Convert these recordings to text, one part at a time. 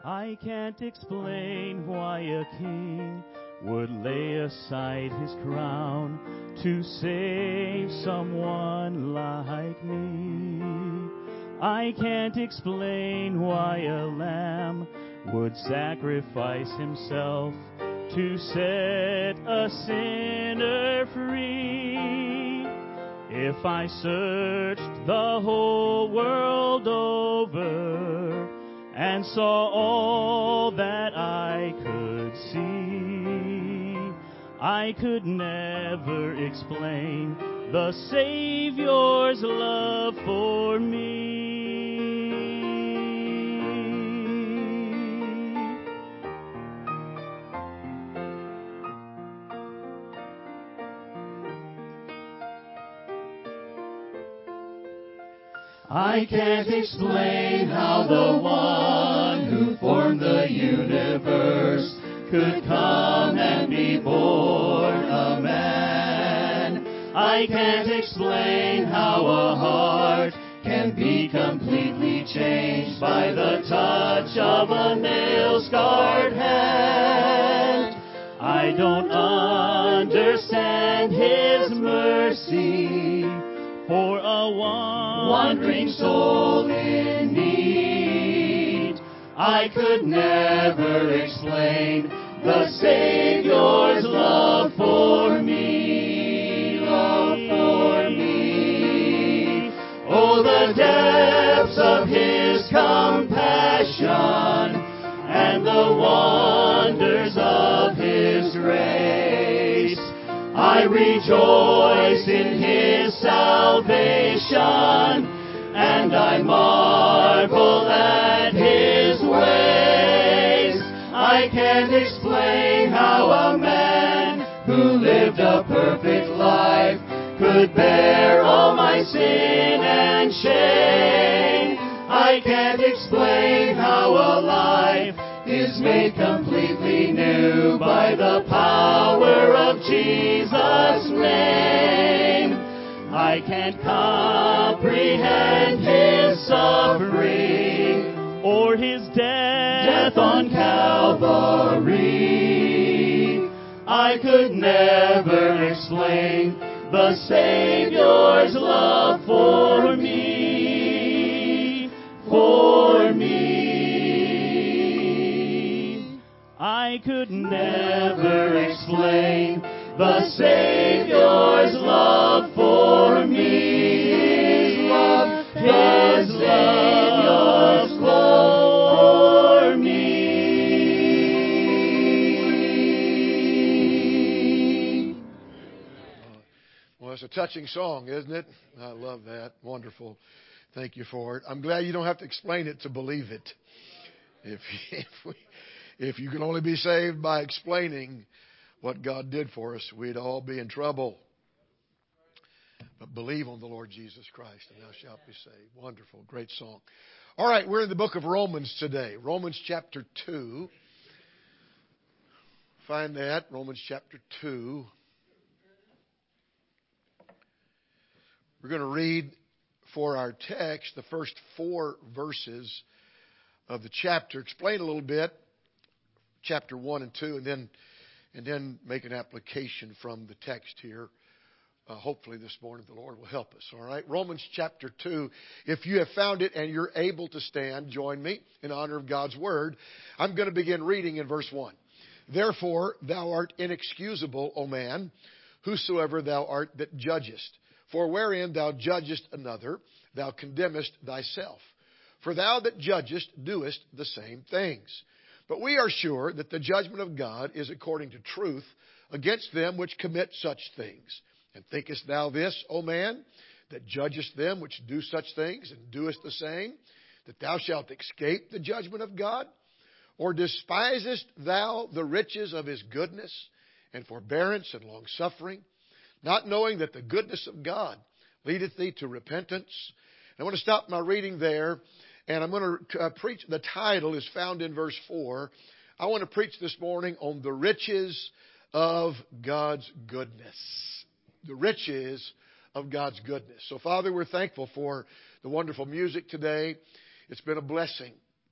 I can't explain why a king would lay aside his crown to save someone like me. I can't explain why a lamb would sacrifice himself to set a sinner free. If I searched the whole world over and saw all that I could see, I could never explain the Savior's love for me. I can't explain how the one who formed the universe could come and be born a man. I can't explain how a heart can be completely changed by the touch of a nail-scarred hand. I don't understand His mercy for a wandering soul in need. I could never explain the Savior's love for me, love for me. Oh, the depths of His compassion and the wonders of His grace. I rejoice in His salvation, and I marvel at His ways. I can't explain how a man who lived a perfect life could bear all my sin and shame. I can't explain how a life is made completely new by the power of Jesus' name. I can't comprehend His suffering or His death on Calvary. I could never explain the Savior's love for me, for me. I could never explain the Savior's love for me. His love for me. Well, it's a touching song, isn't it? I love that. Wonderful. Thank you for it. I'm glad you don't have to explain it to believe it. If you can only be saved by explaining what God did for us, we'd all be in trouble. But believe on the Lord Jesus Christ, and thou shalt be saved. Wonderful. Great song. All right, we're in the book of Romans today. Romans chapter 2. Find that. Romans chapter 2. We're going to read for our text the first 4 verses of the chapter. Explain a little bit, chapter 1 and 2, and then make an application from the text here. Hopefully this morning the Lord will help us. All right, Romans chapter 2. If you have found it and you're able to stand, join me in honor of God's word. I'm going to begin reading in verse 1. Therefore thou art inexcusable, O man, whosoever thou art that judgest. For wherein thou judgest another, thou condemnest thyself. For thou that judgest doest the same things. But we are sure that the judgment of God is according to truth against them which commit such things. And thinkest thou this, O man, that judgest them which do such things, and doest the same, that thou shalt escape the judgment of God? Or despisest thou the riches of His goodness, and forbearance, and longsuffering, not knowing that the goodness of God leadeth thee to repentance? And I want to stop my reading there, and I'm going to preach. The title is found in verse 4. I want to preach this morning on the riches of God's goodness. The riches of God's goodness. So, Father, we're thankful for the wonderful music today. It's been a blessing.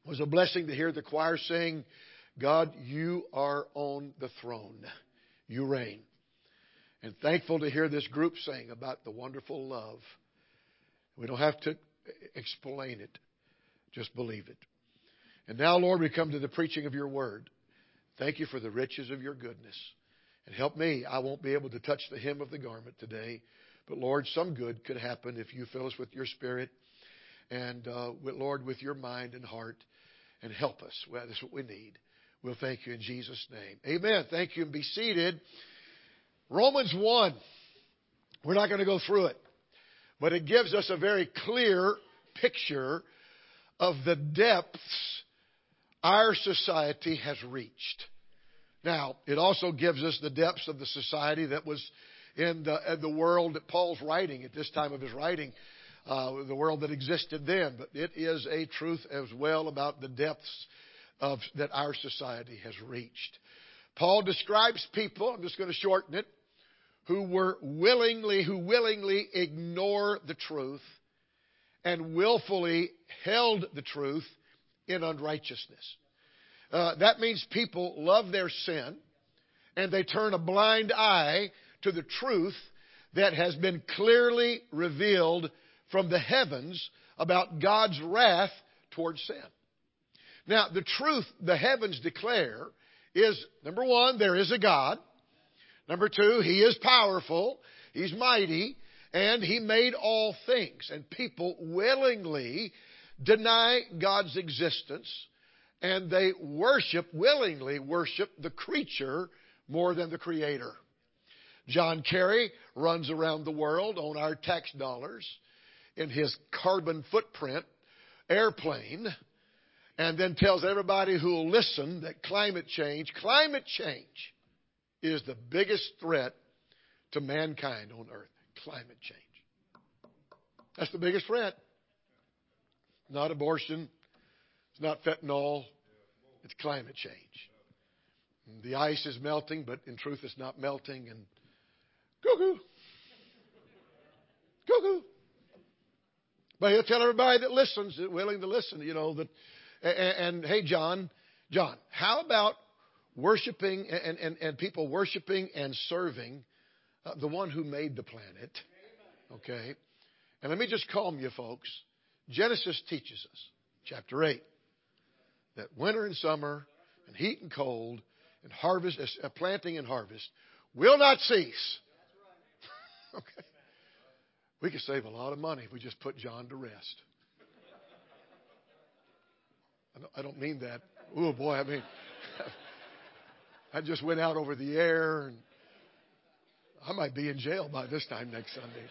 It was a blessing to hear the choir sing, God, you are on the throne. You reign. And thankful to hear this group sing about the wonderful love. We don't have to explain it. Just believe it. And now, Lord, we come to the preaching of your word. Thank you for the riches of your goodness. And help me. I won't be able to touch the hem of the garment today. But, Lord, some good could happen if you fill us with your spirit. And, Lord, with your mind and heart. And help us. Well, that's what we need. We'll thank you in Jesus' name. Amen. Thank you, and be seated. Romans 1. We're not going to go through it. But it gives us a very clear picture of the depths our society has reached. Now, it also gives us the depths of the society that was in the world that Paul's writing at this time of his writing, the world that existed then. But it is a truth as well about the depths that our society has reached. Paul describes people, I'm just going to shorten it, who willingly ignore the truth and willfully held the truth in unrighteousness. That means people love their sin and they turn a blind eye to the truth that has been clearly revealed from the heavens about God's wrath towards sin. Now, the truth the heavens declare is, number one, there is a God. Number two, He is powerful, He's mighty, and He made all things. And people willingly deny God's existence, and they willingly worship the creature more than the Creator. John Kerry runs around the world on our tax dollars in his carbon footprint airplane, and then tells everybody who will listen that climate change is the biggest threat to mankind on earth. Climate change. That's the biggest threat. Not abortion. It's not fentanyl. It's climate change. The ice is melting, but in truth it's not melting. And cuckoo. Cuckoo. But he'll tell everybody that listens, that willing to listen, that. And hey, John, how about worshiping and people worshiping and serving the one who made the planet? Okay. And let me just calm you folks. Genesis teaches us, chapter 8, that winter and summer and heat and cold and harvest, planting and harvest will not cease. Okay. We could save a lot of money if we just put John to rest. I don't mean that. Oh, boy, I just went out over the air, and I might be in jail by this time next Sunday.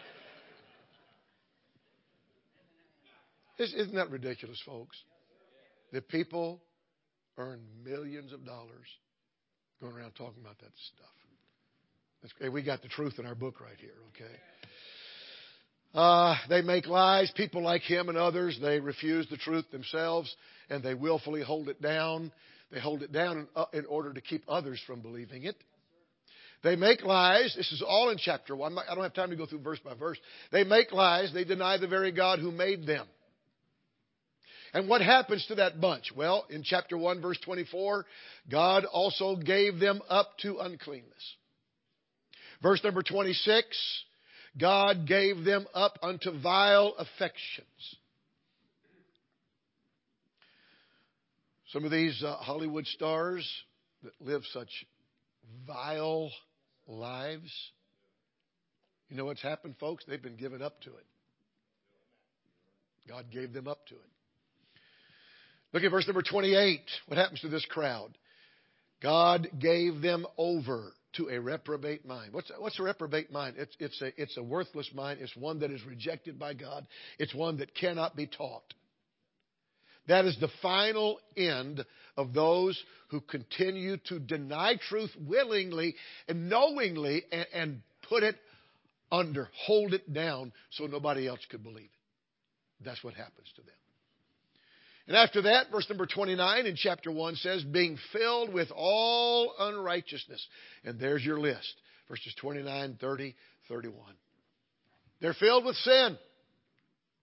Isn't that ridiculous, folks? That people earn millions of dollars going around talking about that stuff. We got the truth in our book right here, okay? They make lies. People like him and others, they refuse the truth themselves, and they willfully hold it down. They hold it down in order to keep others from believing it. They make lies. This is all in chapter 1. I don't have time to go through verse by verse. They make lies. They deny the very God who made them. And what happens to that bunch? Well, in chapter 1, verse 24, God also gave them up to uncleanness. Verse number 26, God gave them up unto vile affections. Some of these Hollywood stars that live such vile lives, you know what's happened, folks? They've been given up to it. God gave them up to it. Look at verse number 28. What happens to this crowd? God gave them over to a reprobate mind. What's a reprobate mind? It's a worthless mind. It's one that is rejected by God. It's one that cannot be taught. That is the final end of those who continue to deny truth willingly and knowingly and put it under, hold it down so nobody else could believe it. That's what happens to them. And after that, verse number 29 in chapter 1 says, being filled with all unrighteousness. And there's your list. Verses 29, 30, 31. They're filled with sin.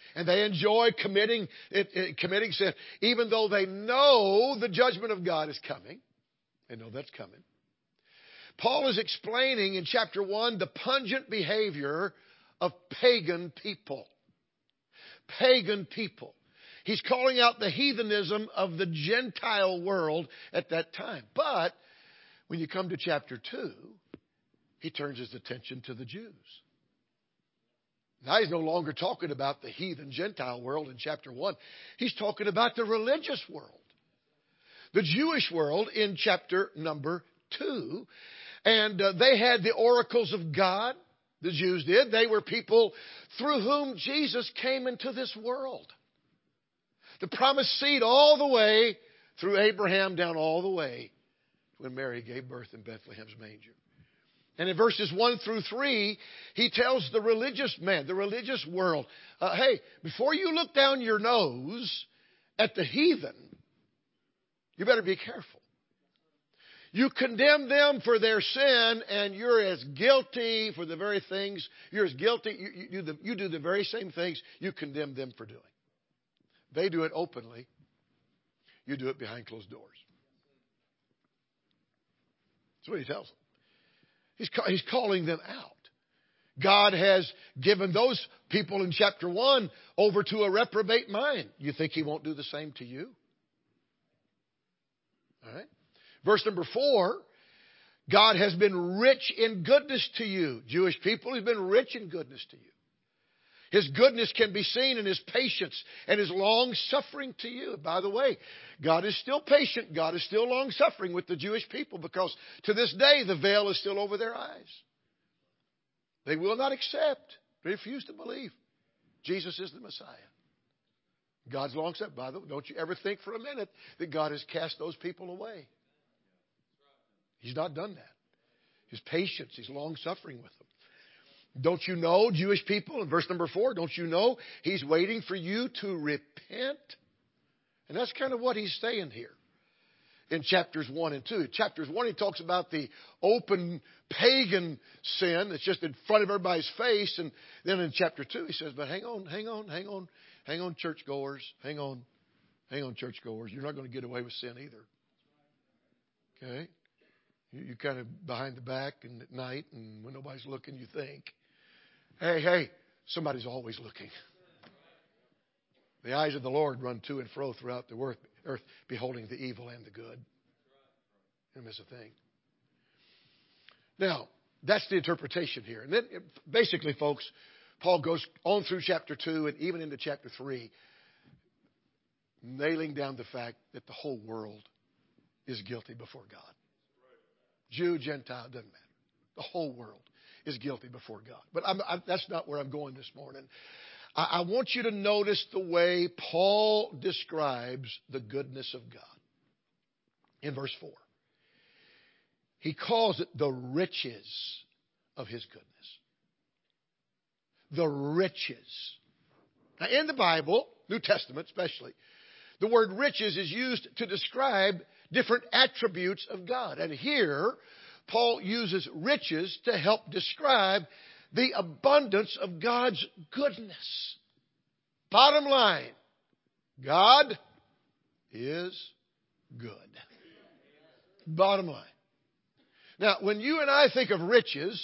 And they enjoy committing sin, even though they know the judgment of God is coming. They know that's coming. Paul is explaining in chapter 1 the pungent behavior of pagan people. Pagan people. He's calling out the heathenism of the Gentile world at that time. But when you come to chapter 2, he turns his attention to the Jews. Now he's no longer talking about the heathen Gentile world in chapter 1. He's talking about the religious world. The Jewish world in chapter number 2. And they had the oracles of God. The Jews did. They were people through whom Jesus came into this world. The promised seed all the way through Abraham down all the way when Mary gave birth in Bethlehem's manger. And in verses 1 through 3, he tells the religious man, the religious world, hey, before you look down your nose at the heathen, you better be careful. You condemn them for their sin, and you're as guilty for the very things. You're as guilty. You do the very same things you condemn them for doing. They do it openly. You do it behind closed doors. That's what he tells them. He's calling them out. God has given those people in chapter 1 over to a reprobate mind. You think he won't do the same to you? All right. Verse number 4, God has been rich in goodness to you. Jewish people, he's been rich in goodness to you. His goodness can be seen in his patience and his long-suffering to you. By the way, God is still patient. God is still long-suffering with the Jewish people because to this day the veil is still over their eyes. They will not accept, they refuse to believe Jesus is the Messiah. God's long-suffering. By the way, don't you ever think for a minute that God has cast those people away. He's not done that. His patience, he's long-suffering with them. Don't you know, Jewish people, in verse number 4, don't you know he's waiting for you to repent? And that's kind of what he's saying here in chapters 1 and 2. In chapters 1, he talks about the open pagan sin that's just in front of everybody's face. And then in chapter 2, he says, but hang on, churchgoers. Hang on, churchgoers. You're not going to get away with sin either. Okay? You kind of behind the back and at night and when nobody's looking, you think, hey, somebody's always looking. The eyes of the Lord run to and fro throughout the earth, beholding the evil and the good. You don't miss a thing. Now, that's the interpretation here. And then, basically, folks, Paul goes on through chapter 2 and even into chapter 3, nailing down the fact that the whole world is guilty before God. Jew, Gentile, doesn't matter. The whole world is guilty before God. But that's not where I'm going this morning. I want you to notice the way Paul describes the goodness of God. In verse 4, he calls it the riches of his goodness. The riches. Now, in the Bible, New Testament especially, the word riches is used to describe different attributes of God. And here, Paul uses riches to help describe the abundance of God's goodness. Bottom line, God is good. Bottom line. Now, when you and I think of riches,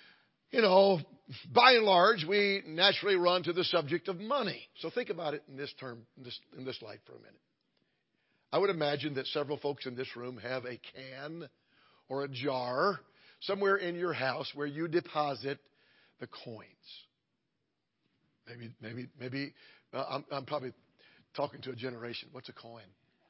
by and large, we naturally run to the subject of money. So think about it in this light for a minute. I would imagine that several folks in this room have a can or a jar somewhere in your house where you deposit the coins. Maybe I'm probably talking to a generation. What's a coin?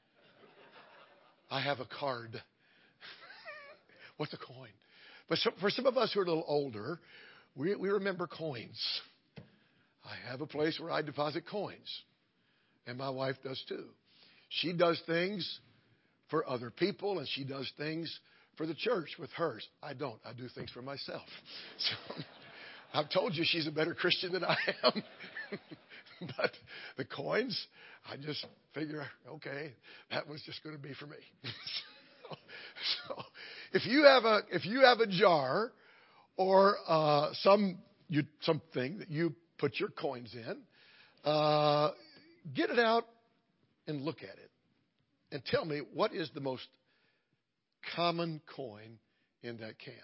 I have a card. What's a coin? But for some of us who are a little older, we remember coins. I have a place where I deposit coins. And my wife does too. She does things for other people, and she does things for the church with hers. I don't. I do things for myself. So I've told you she's a better Christian than I am. But the coins, I just figure, okay, that was just going to be for me. So if you have a jar or something that you put your coins in, Get it out and look at it. And tell me, what is the most common coin in that can?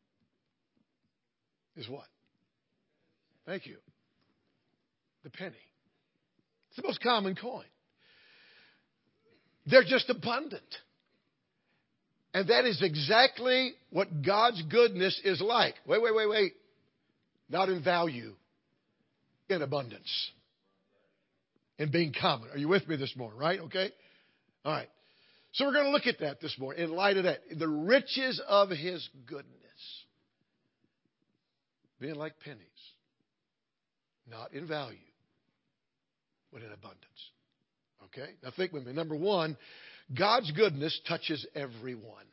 Is what? Thank you. The penny. It's the most common coin. They're just abundant. And that is exactly what God's goodness is like. Wait. Not in value, in abundance. In being common. Are you with me this morning, right? Okay? All right. So we're going to look at that this morning in light of that. The riches of His goodness. Being like pennies. Not in value, but in abundance. Okay? Now think with me. Number one, God's goodness touches everyone.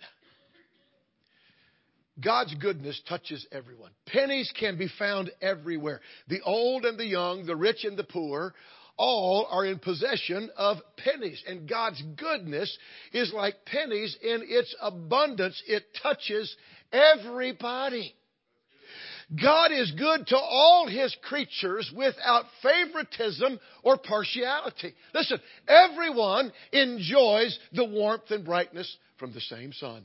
God's goodness touches everyone. Pennies can be found everywhere. The old and the young, the rich and the poor, all are in possession of pennies. And God's goodness is like pennies in its abundance. It touches everybody. God is good to all His creatures without favoritism or partiality. Listen, everyone enjoys the warmth and brightness from the same sun.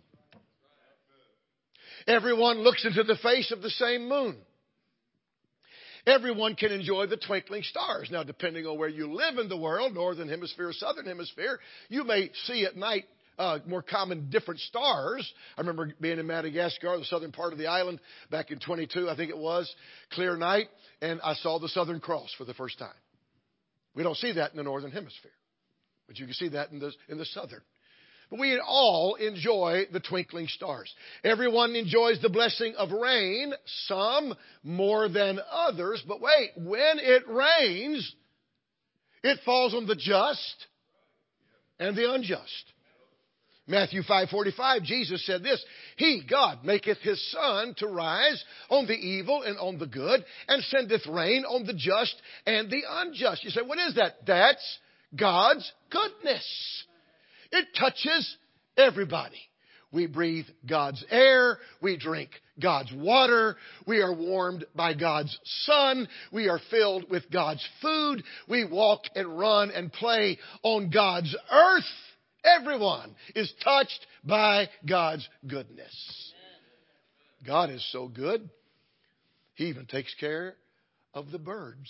Everyone looks into the face of the same moon. Everyone can enjoy the twinkling stars. Now, depending on where you live in the world, northern hemisphere, southern hemisphere, you may see at night more common different stars. I remember being in Madagascar, the southern part of the island, back in 22, I think it was, clear night, and I saw the Southern Cross for the first time. We don't see that in the northern hemisphere, but you can see that in the southern. But we all enjoy the twinkling stars. Everyone enjoys the blessing of rain, some more than others. But wait, when it rains, it falls on the just and the unjust. Matthew 5:45, Jesus said this, He, God, maketh His sun to rise on the evil and on the good, and sendeth rain on the just and the unjust. You say, what is that? That's God's goodness. It touches everybody. We breathe God's air. We drink God's water. We are warmed by God's sun. We are filled with God's food. We walk and run and play on God's earth. Everyone is touched by God's goodness. God is so good, He even takes care of the birds.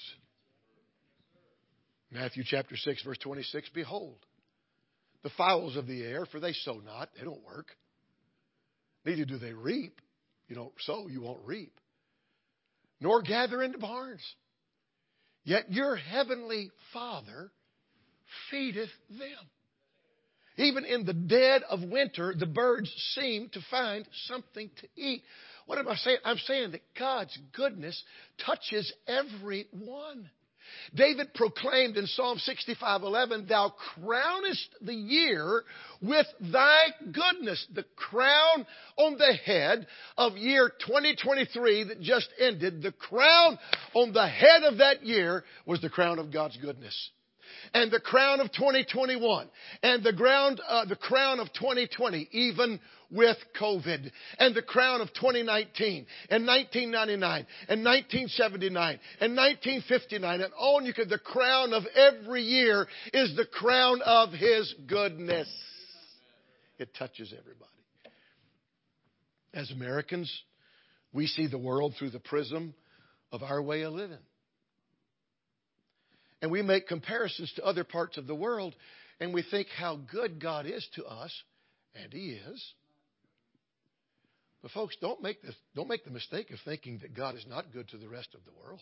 Matthew chapter 6, verse 26, Behold, the fowls of the air, for they sow not, they don't work. Neither do they reap. You don't sow, you won't reap. Nor gather into barns. Yet your heavenly Father feedeth them. Even in the dead of winter, the birds seem to find something to eat. What am I saying? I'm saying that God's goodness touches everyone. David proclaimed in Psalm 65:11, Thou crownest the year with Thy goodness. The crown on the head of year 2023 that just ended, the crown on the head of that year was the crown of God's goodness. And the crown of 2021, and the crown of 2020, even with COVID, and the crown of 2019, and 1999, and 1979, and 1959, and on you could, the crown of every year is the crown of His goodness. It touches everybody. As Americans, we see the world through the prism of our way of living. And we make comparisons to other parts of the world, and we think how good God is to us, and He is. But folks, don't make the mistake of thinking that God is not good to the rest of the world.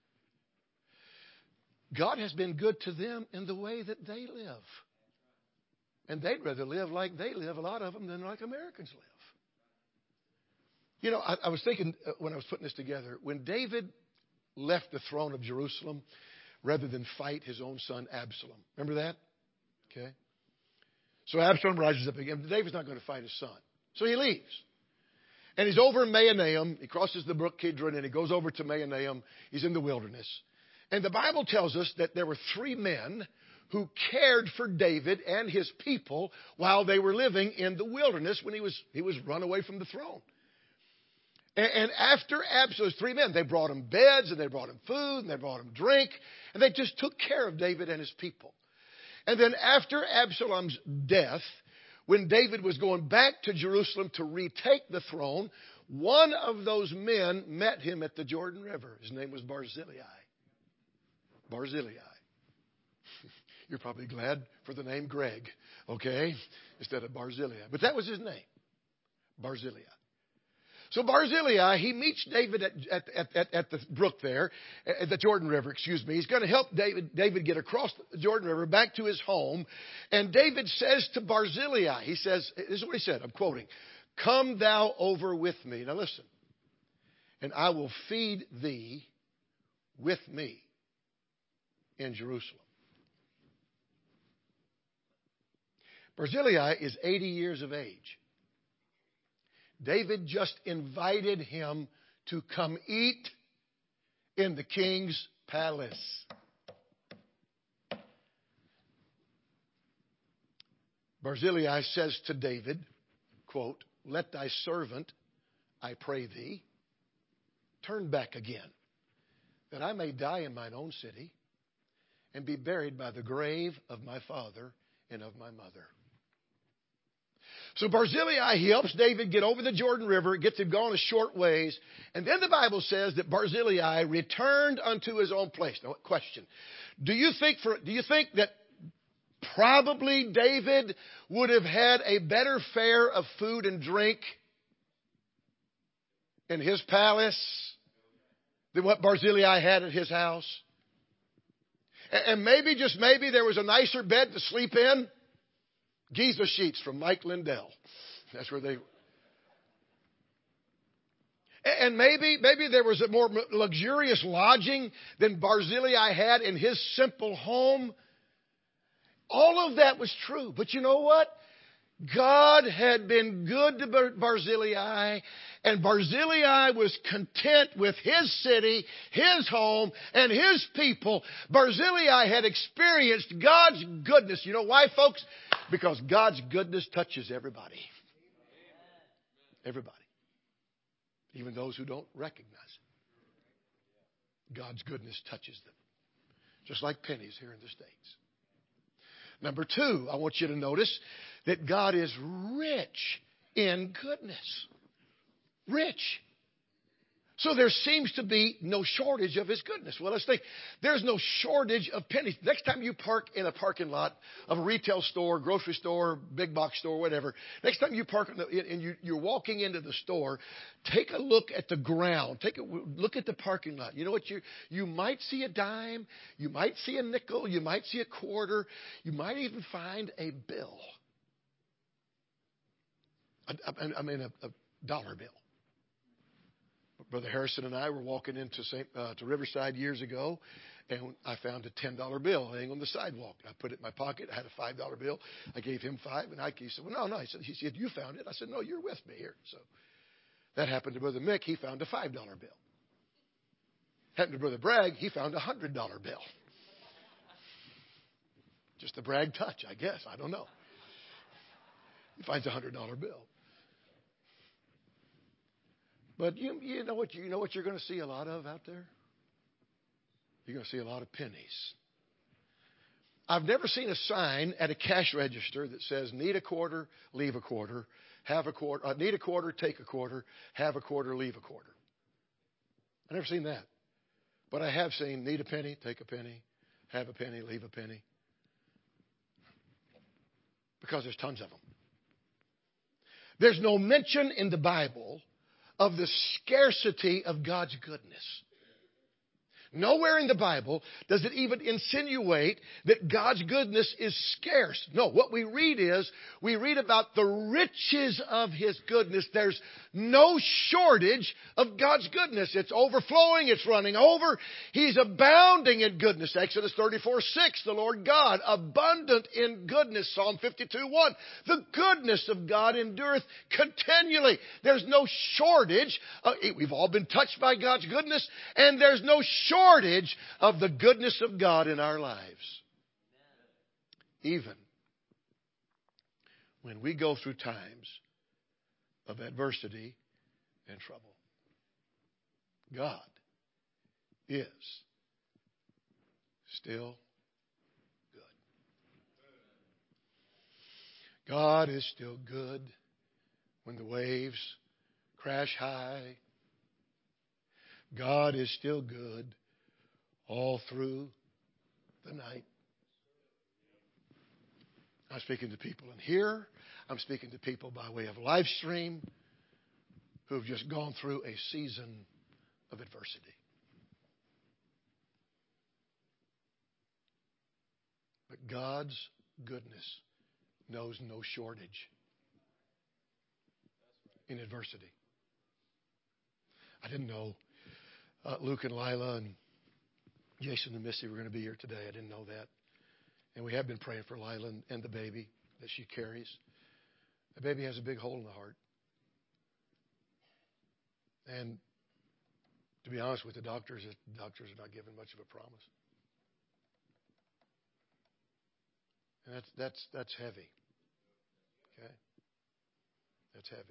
God has been good to them in the way that they live. And they'd rather live like they live, a lot of them, than like Americans live. You know, I was thinking when I was putting this together, when David left the throne of Jerusalem, rather than fight his own son Absalom. Remember that? Okay. So Absalom rises up again. David's not going to fight his son. So he leaves. And he's over in Mahanaim. He crosses the brook Kidron and he goes over to Mahanaim. He's in the wilderness. And the Bible tells us that there were 3 men who cared for David and his people while they were living in the wilderness when he was run away from the throne. And after Absalom, those 3 men, they brought him beds, and they brought him food, and they brought him drink, and they just took care of David and his people. And then after Absalom's death, when David was going back to Jerusalem to retake the throne, one of those men met him at the Jordan River. His name was Barzillai. Barzillai. You're probably glad for the name Greg, okay, instead of Barzillai. But that was his name, Barzillai. So Barzillai, he meets David at the brook there, at the Jordan River, excuse me. He's going to help David get across the Jordan River back to his home. And David says to Barzillai, he says, this is what he said, I'm quoting, "Come thou over with me." Now listen. "And I will feed thee with me in Jerusalem." Barzillai is 80 years of age. David just invited him to come eat in the king's palace. Barzillai says to David, quote, "Let thy servant, I pray thee, turn back again, that I may die in mine own city and be buried by the grave of my father and of my mother." So Barzillai, he helps David get over the Jordan River, gets him gone a short ways. And then the Bible says that Barzillai returned unto his own place. Now, question. Do you think that probably David would have had a better fare of food and drink in his palace than what Barzillai had at his house? And maybe, just maybe, there was a nicer bed to sleep in. Giza sheets from Mike Lindell. That's where they... And maybe there was a more luxurious lodging than Barzillai had in his simple home. All of that was true. But you know what? God had been good to Barzillai, and Barzillai was content with his city, his home, and his people. Barzillai had experienced God's goodness. You know why, folks? Because God's goodness touches everybody. Everybody. Even those who don't recognize it. God's goodness touches them. Just like pennies here in the States. Number 2, I want you to notice that God is rich in goodness. Rich. So there seems to be no shortage of His goodness. Well, let's think. There's no shortage of pennies. Next time you park in a parking lot of a retail store, grocery store, big box store, whatever. Next time you park and you're walking into the store, take a look at the ground. Take a look at the parking lot. You know what? You might see a dime. You might see a nickel. You might see a quarter. You might even find a bill. I mean a dollar bill. Brother Harrison and I were walking into to Riverside years ago, and I found a $10 bill laying on the sidewalk. I put it in my pocket. I had a $5 bill. I gave him $5, and he said, "Well, no." He said, "You found it." I said, "No, you're with me here." So that happened to Brother Mick. He found a $5 bill. Happened to Brother Bragg. He found a $100 bill. Just a brag touch, I guess. I don't know. He finds a $100 bill. But you know what you're going to see a lot of out there? You're going to see a lot of pennies. I've never seen a sign at a cash register that says, "Need a quarter, leave a quarter, have a quarter, need a quarter, take a quarter, have a quarter, leave a quarter." I've never seen that. But I have seen, "Need a penny, take a penny, have a penny, leave a penny." Because there's tons of them. There's no mention in the Bible of the scarcity of God's goodness. Nowhere in the Bible does it even insinuate that God's goodness is scarce. No, what we read about the riches of His goodness. There's no shortage of God's goodness. It's overflowing. It's running over. He's abounding in goodness. Exodus 34:6, the Lord God, abundant in goodness. Psalm 52:1, the goodness of God endureth continually. There's no shortage. We've all been touched by God's goodness, and there's no shortage of the goodness of God in our lives. Even when we go through times of adversity and trouble. God is still good. God is still good when the waves crash high. God is still good all through the night. I'm speaking to people in here. I'm speaking to people by way of live stream who have just gone through a season of adversity. But God's goodness knows no shortage in adversity. I didn't know Luke and Lila and Jason and Missy were going to be here today. I didn't know that. And we have been praying for Lila and the baby that she carries. The baby has a big hole in the heart. And to be honest with the doctors are not giving much of a promise. And that's heavy. Okay? That's heavy.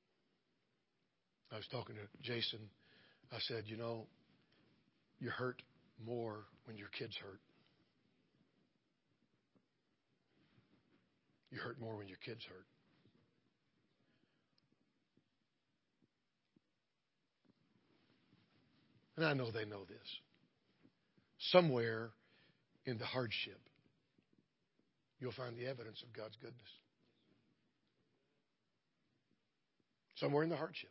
I was talking to Jason. I said, you know, you hurt more when your kids hurt. You hurt more when your kids hurt. And I know they know this. Somewhere in the hardship, you'll find the evidence of God's goodness. Somewhere in the hardship.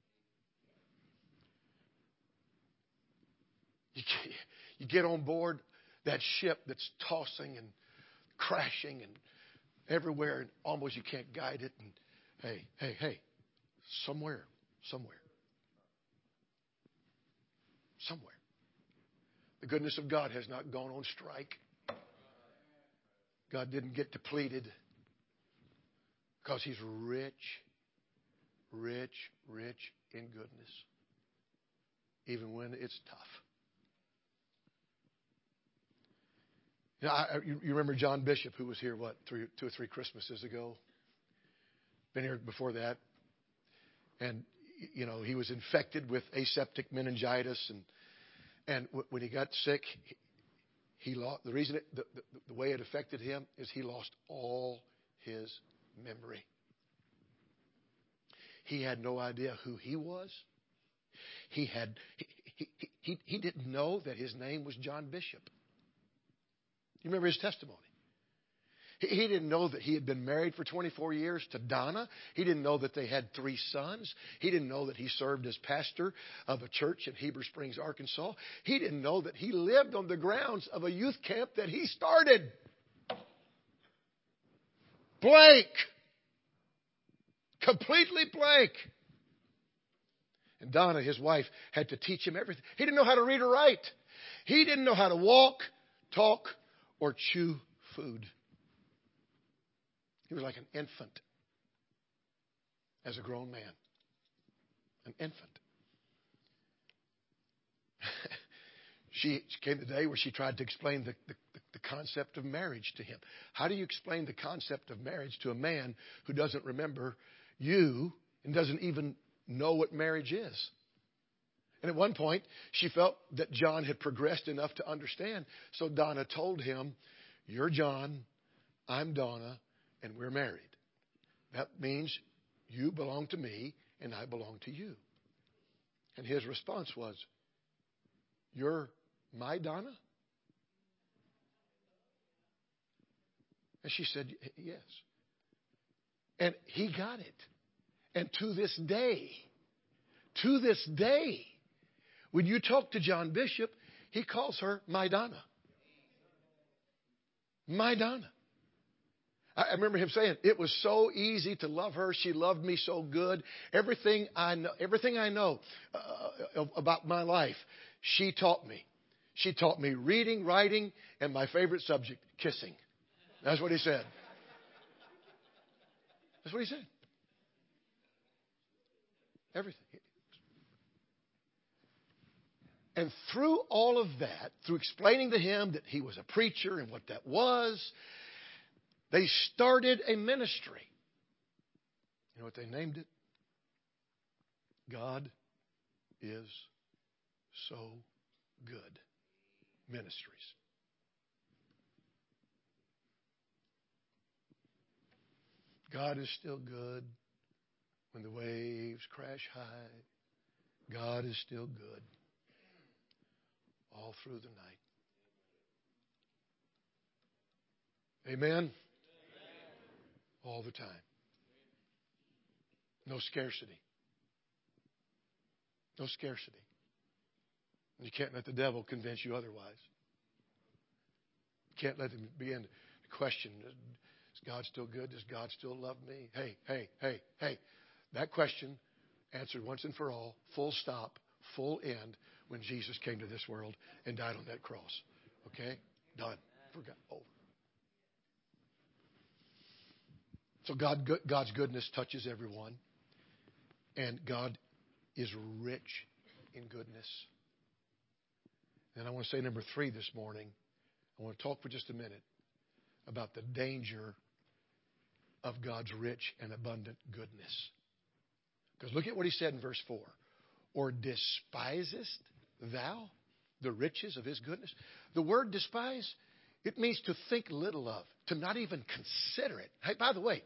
You get on board that ship that's tossing and crashing and everywhere, and almost you can't guide it. And hey, somewhere. The goodness of God has not gone on strike. God didn't get depleted because He's rich in goodness, even when it's tough. You know, you remember John Bishop, who was here, 2 or 3 Christmases ago? Been here before that. And, you know, he was infected with aseptic meningitis. And when he got sick, he lost. The reason the way it affected him is he lost all his memory. He had no idea who he was. He didn't know that his name was John Bishop. You remember his testimony? He didn't know that he had been married for 24 years to Donna. He didn't know that they had 3 sons. He didn't know that he served as pastor of a church in Heber Springs, Arkansas. He didn't know that he lived on the grounds of a youth camp that he started. Blank. Completely blank. And Donna, his wife, had to teach him everything. He didn't know how to read or write. He didn't know how to walk, talk, or chew food. He was like an infant as a grown man. An infant. She came the day where she tried to explain the concept of marriage to him. How do you explain the concept of marriage to a man who doesn't remember you and doesn't even know what marriage is? And at one point, she felt that John had progressed enough to understand. So Donna told him, "You're John, I'm Donna, and we're married. That means you belong to me and I belong to you." And his response was, "You're my Donna?" And she said, "Yes." And he got it. And to this day, when you talk to John Bishop, he calls her my Donna. My Donna. I remember him saying, it was so easy to love her. She loved me so good. Everything I know about my life, she taught me. She taught me reading, writing, and my favorite subject, kissing. That's what he said. That's what he said. Everything. And through all of that, through explaining to him that he was a preacher and what that was, they started a ministry. You know what they named it? God is so good. Ministries. God is still good when the waves crash high. God is still good all through the night. Amen? All the time. No scarcity. No scarcity. You can't let the devil convince you otherwise. You can't let him begin to question, is God still good? Does God still love me? Hey. That question answered once and for all, full stop, full end, when Jesus came to this world and died on that cross. Okay? Done. Forgot. Over. So God's goodness touches everyone. And God is rich in goodness. And I want to say number 3 this morning. I want to talk for just a minute about the danger of God's rich and abundant goodness. Because look at what he said in verse 4. Or despisest thou the riches of his goodness? The word despise, it means to think little of, to not even consider it. Hey, by the way,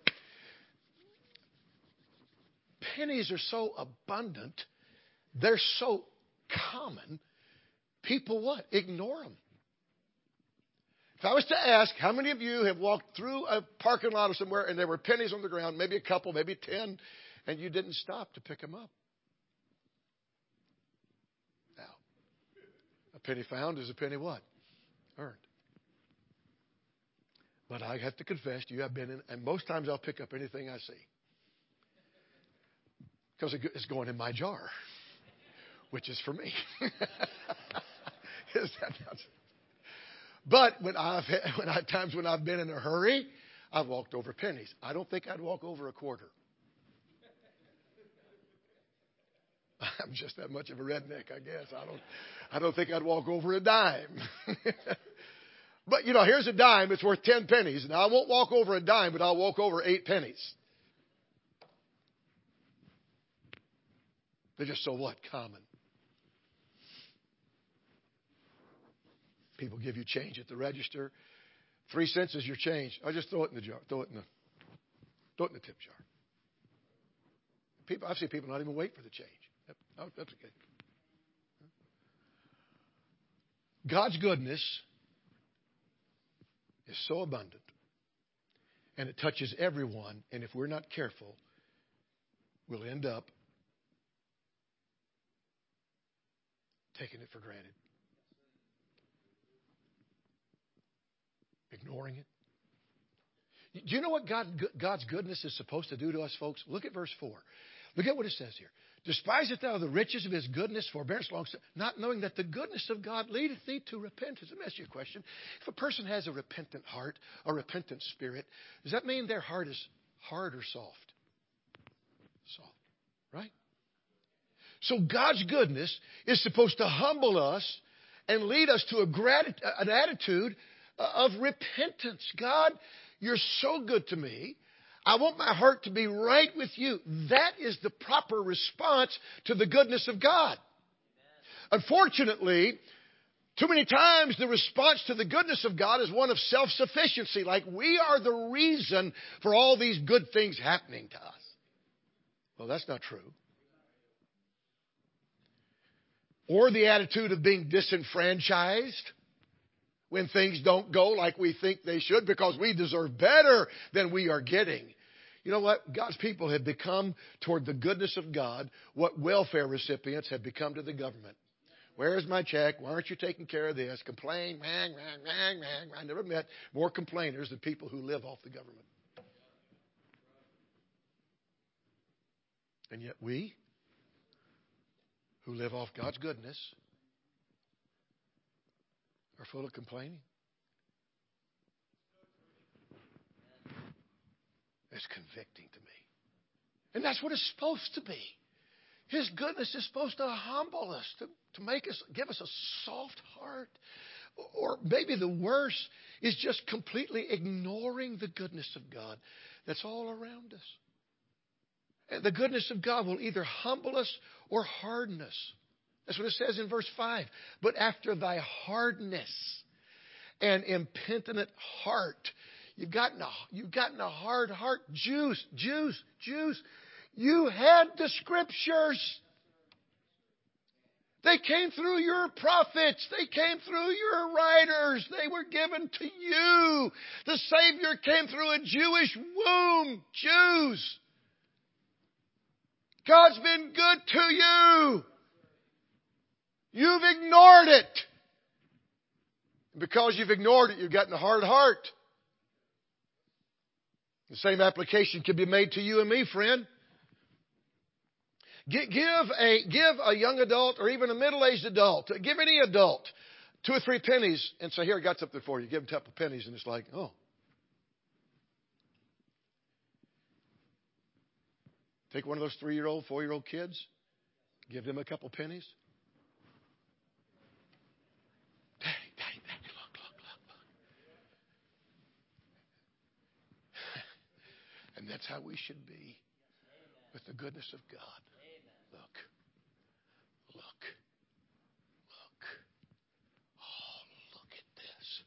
pennies are so abundant, they're so common, people what? Ignore them. If I was to ask, how many of you have walked through a parking lot or somewhere and there were pennies on the ground, maybe a couple, maybe 10, and you didn't stop to pick them up? Now, a penny found is a penny what? Earned. But I have to confess to you, I've been in, and most times I'll pick up anything I see. Because it's going in my jar, which is for me. Is that not? But when times when I've been in a hurry, I've walked over pennies. I don't think I'd walk over a quarter. I'm just that much of a redneck, I guess. I don't think I'd walk over a dime. But, here's a dime. It's worth 10 pennies. Now, I won't walk over a dime, but I'll walk over 8 pennies. They're just so what? Common. People give you change at the register. 3 cents is your change. I just throw it in the jar. Throw it in the tip jar. I've seen people not even wait for the change. That's okay. God's goodness is so abundant, and it touches everyone. And if we're not careful, we'll end up taking it for granted. Ignoring it. Do you know what God's goodness is supposed to do to us, folks? Look at verse 4. Look at what it says here. Despisest thou the riches of his goodness, forbearance, long suffering, not knowing that the goodness of God leadeth thee to repentance? Let me ask you a question. If a person has a repentant heart, a repentant spirit, does that mean their heart is hard or soft? Soft, right? So God's goodness is supposed to humble us and lead us to an attitude of repentance. God, you're so good to me. I want my heart to be right with you. That is the proper response to the goodness of God. Unfortunately, too many times the response to the goodness of God is one of self-sufficiency, like we are the reason for all these good things happening to us. Well, that's not true. Or the attitude of being disenfranchised when things don't go like we think they should because we deserve better than we are getting. You know what? God's people have become toward the goodness of God what welfare recipients have become to the government. Where's my check? Why aren't you taking care of this? Complain. I never met more complainers than people who live off the government. And yet we, who live off God's goodness, are full of complaining. It's convicting to me. And that's what it's supposed to be. His goodness is supposed to humble us, to make us, give us a soft heart. Or maybe the worst is just completely ignoring the goodness of God that's all around us. And the goodness of God will either humble us or harden us. That's what it says in verse 5. But after thy hardness and impenitent heart, you've gotten a hard heart. Jews. You had the Scriptures. They came through your prophets. They came through your writers. They were given to you. The Savior came through a Jewish womb. Jews. God's been good to you. You've ignored it. Because you've ignored it, you've gotten a hard heart. The same application can be made to you and me, friend. Give a young adult or even a middle-aged adult, give any adult 2 or 3 pennies and say, here, I got something for you. Give them a couple pennies and it's like, oh. Take one of those 3-year-old, 4-year-old kids, give them a couple pennies. Daddy, look. And that's how we should be with the goodness of God. Look. Oh, look at this.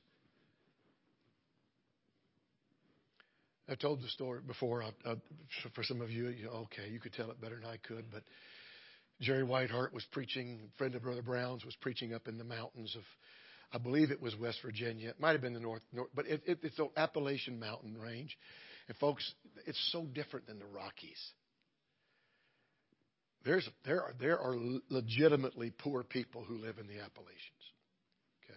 I told the story before. For some of you, okay, you could tell it better than I could, but Jerry Whitehart was preaching, a friend of Brother Brown's, was preaching up in the mountains of, I believe it was West Virginia. It might have been the north, but it's the Appalachian Mountain Range. And folks, it's so different than the Rockies. There are legitimately poor people who live in the Appalachians. Okay.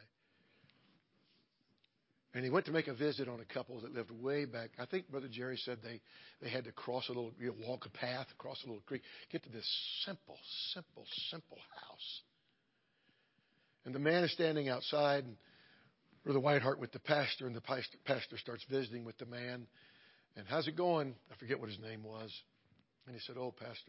And he went to make a visit on a couple that lived way back. I think Brother Jerry said they had to cross a little, walk a path, across a little creek, get to this simple house. And the man is standing outside, and Brother Whitehart with the pastor, and the pastor starts visiting with the man. And how's it going? I forget what his name was. And he said, oh, Pastor,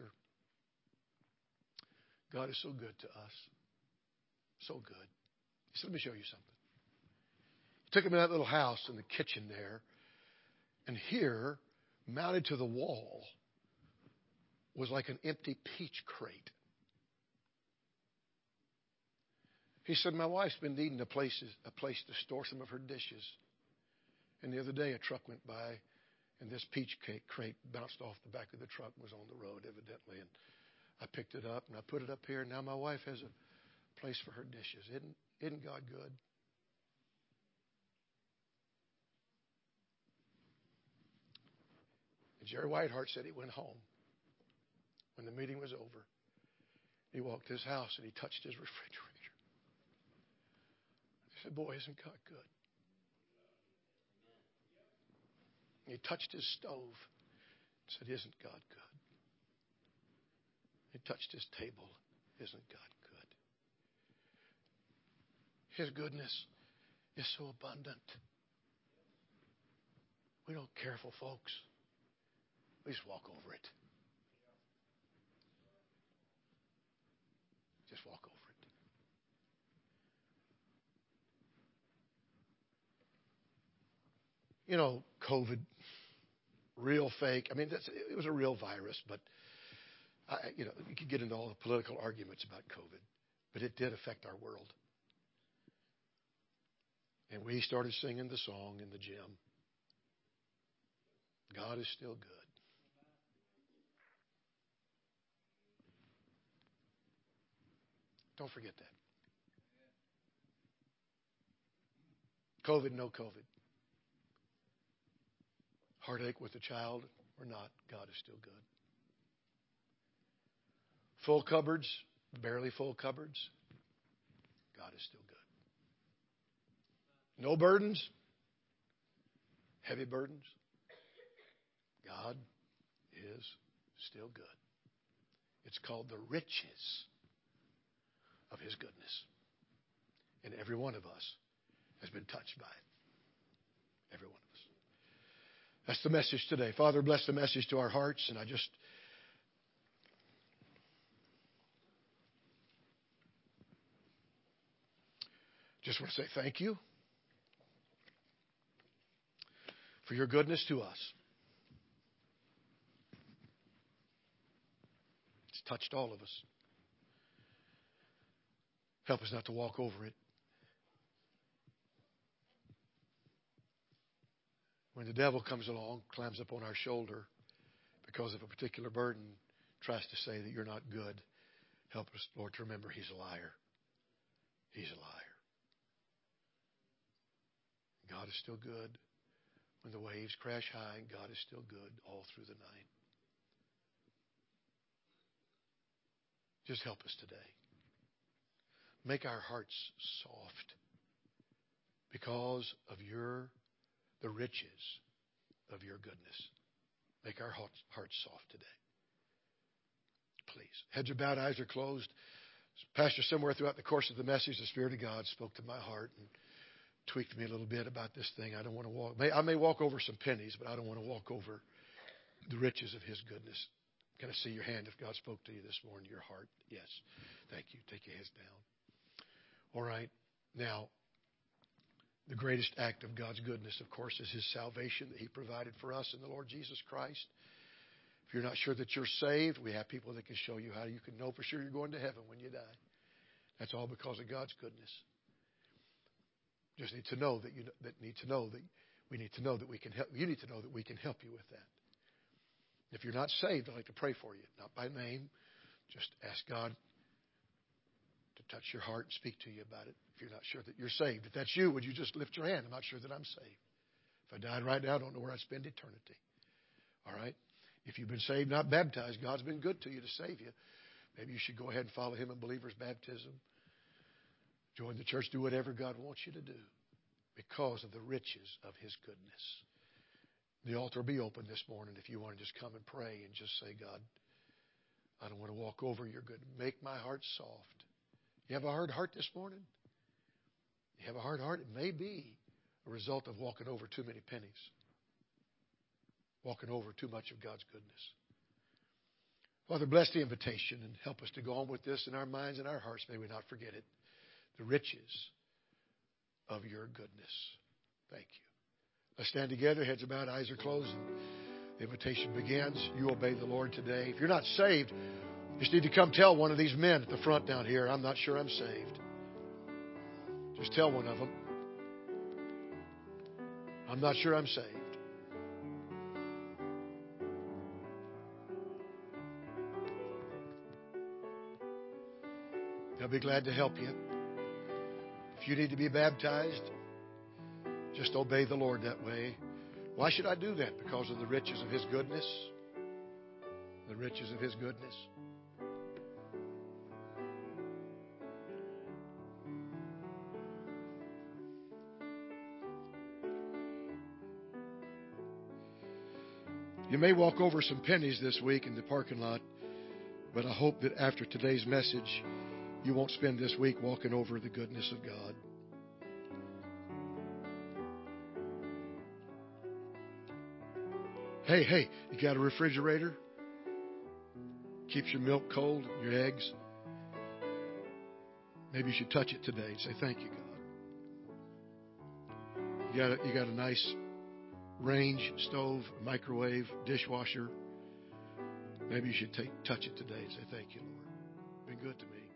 God is so good to us. So good. He said, let me show you something. He took him in that little house in the kitchen there. And here, mounted to the wall, was like an empty peach crate. He said, my wife's been needing a place to store some of her dishes. And the other day a truck went by, and this peach cake crate bounced off the back of the truck and was on the road, evidently. And I picked it up, and I put it up here, and now my wife has a place for her dishes. Isn't God good? And Jerry Whitehart said he went home when the meeting was over. He walked to his house, and he touched his refrigerator. He said, boy, isn't God good? And he touched his stove and said, isn't God good? He touched his table. Isn't God good? His goodness is so abundant. We don't careful, folks. We just walk over it. Just walk over it. COVID, real, fake. I mean, it was a real virus, but you could get into all the political arguments about COVID, but it did affect our world. And we started singing the song in the gym. God is still good. Don't forget that. COVID, no COVID. Heartache with a child or not, God is still good. Full cupboards, barely full cupboards, God is still good. No burdens, heavy burdens, God is still good. It's called the riches of His goodness. And every one of us has been touched by it. Every one of us. That's the message today. Father, bless the message to our hearts. And I just want to say thank you for your goodness to us. It's touched all of us. Help us not to walk over it. When the devil comes along, climbs up on our shoulder because of a particular burden, tries to say that you're not good, help us, Lord, to remember he's a liar. He's a liar. God is still good. When the waves crash high, God is still good all through the night. Just help us today. Make our hearts soft because of the riches of your goodness. Make our hearts soft today. Please. Heads are bowed, eyes are closed. Pastor, somewhere throughout the course of the message, the Spirit of God spoke to my heart and tweaked me a little bit about this thing. I don't want to walk. I may walk over some pennies, but I don't want to walk over the riches of His goodness. Can I see your hand if God spoke to you this morning, your heart? Yes. Thank you. Take your heads down. All right. Now, the greatest act of God's goodness, of course, is His salvation that He provided for us in the Lord Jesus Christ. If you're not sure that you're saved, we have people that can show you how you can know for sure you're going to heaven when you die. That's all because of God's goodness. Just need to know that we need to know that we can help. You need to know that we can help you with that. If you're not saved, I'd like to pray for you, not by name. Just ask God to touch your heart and speak to you about it. If you're not sure that you're saved, if that's you, would you just lift your hand? I'm not sure that I'm saved. If I died right now, I don't know where I'd spend eternity. All right? If you've been saved, not baptized, God's been good to you to save you. Maybe you should go ahead and follow Him in believer's baptism. Join the church. Do whatever God wants you to do because of the riches of His goodness. The altar will be open this morning if you want to just come and pray and just say, God, I don't want to walk over your good. Make my heart soft. You have a hard heart this morning? You have a hard heart? It may be a result of walking over too many pennies. Walking over too much of God's goodness. Father, bless the invitation and help us to go on with this in our minds and our hearts. May we not forget it. The riches of your goodness. Thank you. Let's stand together, heads are bowed, eyes are closed. The invitation begins. You obey the Lord today. If you're not saved, you just need to come tell one of these men at the front down here, I'm not sure I'm saved. Just tell one of them, I'm not sure I'm saved. They'll be glad to help you. If you need to be baptized, just obey the Lord that way. Why should I do that? Because of the riches of His goodness. The riches of His goodness. You may walk over some pennies this week in the parking lot, but I hope that after today's message, you won't spend this week walking over the goodness of God. Hey, you got a refrigerator? Keeps your milk cold, your eggs. Maybe you should touch it today and say, thank you, God. You got a nice range, stove, microwave, dishwasher. Maybe you should touch it today and say, thank you, Lord. Been good to me.